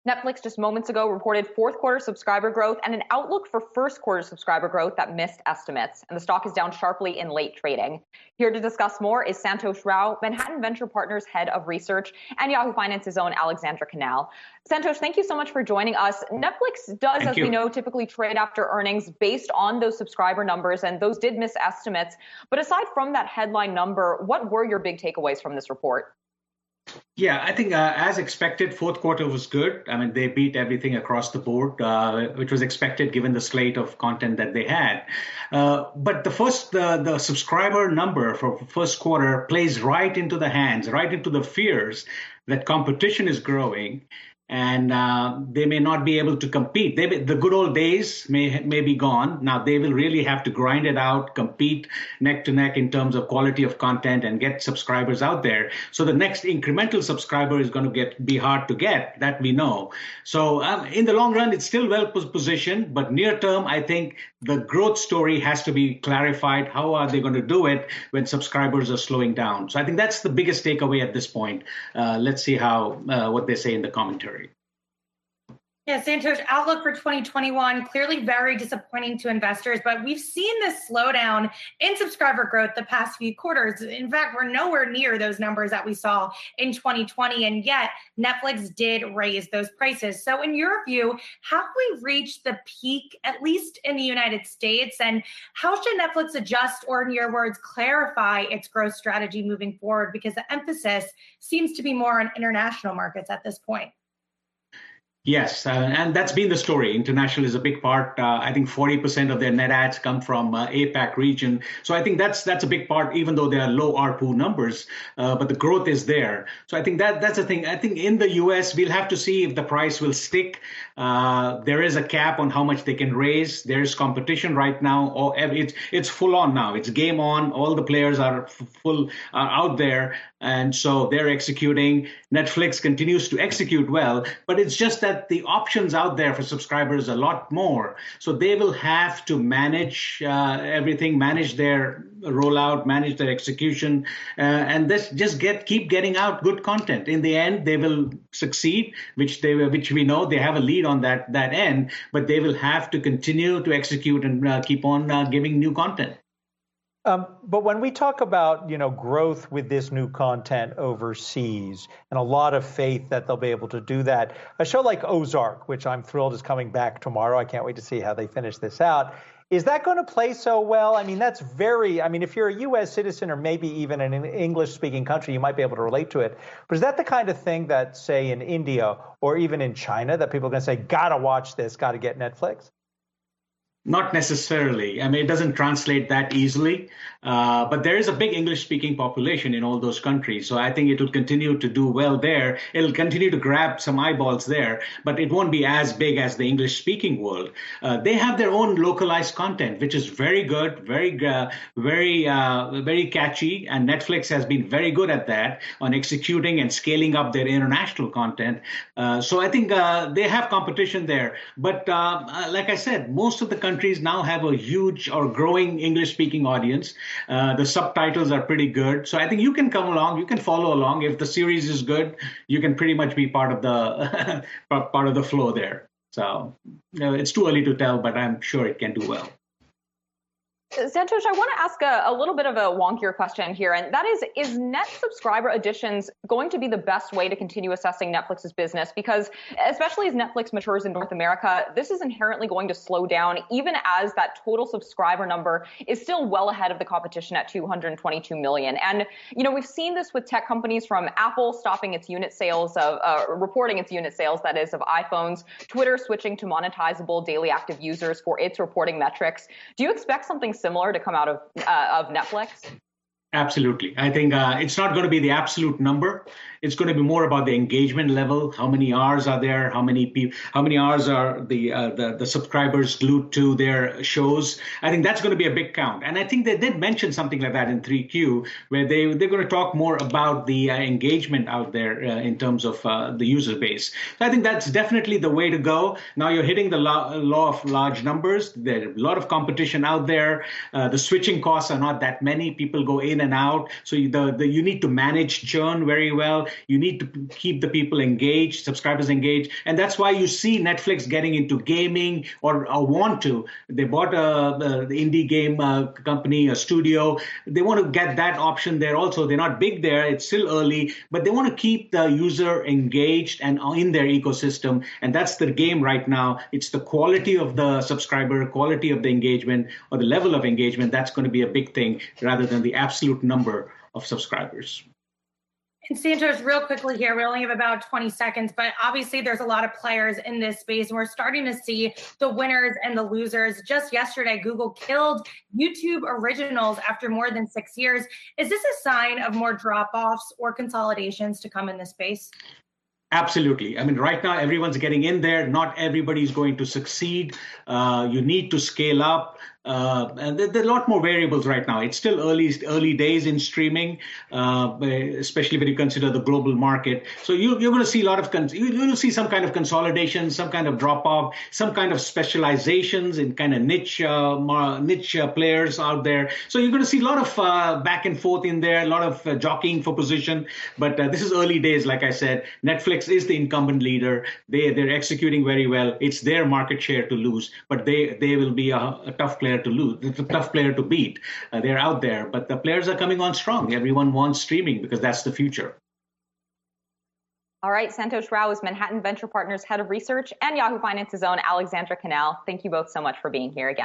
Netflix just moments ago reported fourth quarter subscriber growth and an outlook for first quarter subscriber growth that missed estimates. And the stock is down sharply in late trading. Here to discuss more is Santosh Rao, Manhattan Venture Partners Head of Research, and Yahoo Finance's own Alexandra Canal. Santosh, thank you so much for joining us. Netflix does, as we know, typically trade after earnings based on those subscriber numbers, and those did miss estimates. But aside from that headline number, what were your big takeaways from this report? Yeah, I think as expected, fourth quarter was good. I mean, they beat everything across the board, which was expected given the slate of content that they had. But the subscriber number for first quarter plays right into the hands, right into the fears that competition is growing. And they may not be able to compete. The good old days may be gone. Now they will really have to grind it out, compete neck to neck in terms of quality of content and get subscribers out there. So the next incremental subscriber is going to be hard to get, that we know. So in the long run, it's still well positioned. But near term, I think the growth story has to be clarified. How are they going to do it when subscribers are slowing down? So I think that's the biggest takeaway at this point. Let's see what they say in the commentary. Yeah, Santosh, outlook for 2021, clearly very disappointing to investors, but we've seen this slowdown in subscriber growth the past few quarters. In fact, we're nowhere near those numbers that we saw in 2020, and yet Netflix did raise those prices. So in your view, have we reached the peak, at least in the United States, and how should Netflix adjust, or in your words, clarify its growth strategy moving forward? Because the emphasis seems to be more on international markets at this point. Yes, and that's been the story. International is a big part. I think 40% of their net ads come from APAC region. So I think that's a big part, even though they are low ARPU numbers, but the growth is there. So I think that's the thing. I think in the US, we'll have to see if the price will stick. There is a cap on how much they can raise. There is competition right now. It's full on now. It's game on. All the players are out there. And so they're executing. Netflix continues to execute well, but it's just that the options out there for subscribers are a lot more. So they will have to manage everything, manage their rollout, manage their execution, and keep getting out good content. In the end, they will succeed, which we know they have a lead on that end, but they will have to continue to execute and keep on giving new content. But when we talk about, growth with this new content overseas and a lot of faith that they'll be able to do that, a show like Ozark, which I'm thrilled is coming back tomorrow. I can't wait to see how they finish this out. Is that going to play so well? I mean, if you're a U.S. citizen or maybe even in an English-speaking country, you might be able to relate to it. But is that the kind of thing that, say, in India or even in China, that people are going to say, gotta watch this, gotta get Netflix? Not necessarily. I mean, it doesn't translate that easily, but there is a big English-speaking population in all those countries. So I think it will continue to do well there. It'll continue to grab some eyeballs there, but it won't be as big as the English-speaking world. They have their own localized content, which is very good, very catchy, and Netflix has been very good at that, on executing and scaling up their international content. So I think they have competition there. But like I said, most of the countries now have a huge or growing English-speaking audience. The subtitles are pretty good. So I think you can come along, you can follow along. If the series is good, you can pretty much be part of the flow there. So it's too early to tell, but I'm sure it can do well. Santosh, I want to ask a little bit of a wonkier question here, and that is net subscriber additions going to be the best way to continue assessing Netflix's business? Because especially as Netflix matures in North America, this is inherently going to slow down, even as that total subscriber number is still well ahead of the competition at 222 million. And, we've seen this with tech companies, from Apple stopping its unit sales reporting its unit sales, that is, of iPhones, Twitter switching to monetizable daily active users for its reporting metrics. Do you expect something similar to come out of Netflix? Absolutely. I think it's not going to be the absolute number. It's going to be more about the engagement level. How many hours are there? How many hours are the subscribers glued to their shows? I think that's going to be a big count. And I think they did mention something like that in 3Q, where they're going to talk more about the engagement out there in terms of the user base. So I think that's definitely the way to go. Now you're hitting the law of large numbers. There's a lot of competition out there. The switching costs are not that many. People go in and out. So you need to manage churn very well. You need to keep the people engaged, subscribers engaged. And that's why you see Netflix getting into gaming or want to. They bought the indie game company, a studio. They want to get that option there also. They're not big there. It's still early, but they want to keep the user engaged and in their ecosystem. And that's the game right now. It's the quality of the subscriber, quality of the engagement, or the level of engagement. That's going to be a big thing rather than the absolute number of subscribers. And Santosh, real quickly here, we only have about 20 seconds, but obviously there's a lot of players in this space, and we're starting to see the winners and the losers. Just yesterday, Google killed YouTube Originals after more than 6 years. Is this a sign of more drop-offs or consolidations to come in this space? Absolutely. I mean, right now, everyone's getting in there. Not everybody's going to succeed. You need to scale up. And there are a lot more variables right now. It's still early days in streaming, especially when you consider the global market. So you're going to see a lot of you'll see some kind of consolidation, some kind of drop off, some kind of specializations in kind of niche players out there. So you're going to see a lot of back and forth in there, a lot of jockeying for position. But this is early days, like I said. Netflix is the incumbent leader. They're executing very well. It's their market share to lose, but they will be a tough player to lose. It's a tough player to beat. They're out there, but the players are coming on strong. Everyone wants streaming because that's the future. All right, Santosh Rao is Manhattan Venture Partners Head of Research and Yahoo Finance's own Alexandra Canal. Thank you both so much for being here again.